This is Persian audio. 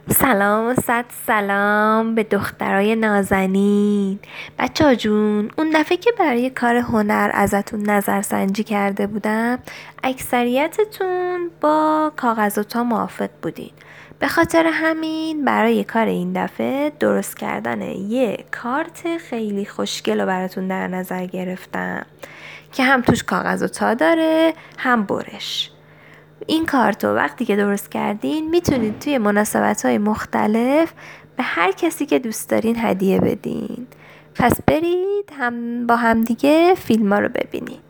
سلام و صد سلام به دخترای نازنین. بچه جون، اون دفعه که برای کار هنر ازتون نظرسنجی کرده بودم، اکثریتتون با کاغذ و تا موافق بودین. به خاطر همین برای کار این دفعه درست کردن یه کارت خیلی خوشگل رو براتون در نظر گرفتم که هم توش کاغذ و تا داره هم برش. این کارتو وقتی که درست کردین میتونید توی مناسبت‌های مختلف به هر کسی که دوست دارین هدیه بدین. پس برید با همدیگه فیلم ها رو ببینید.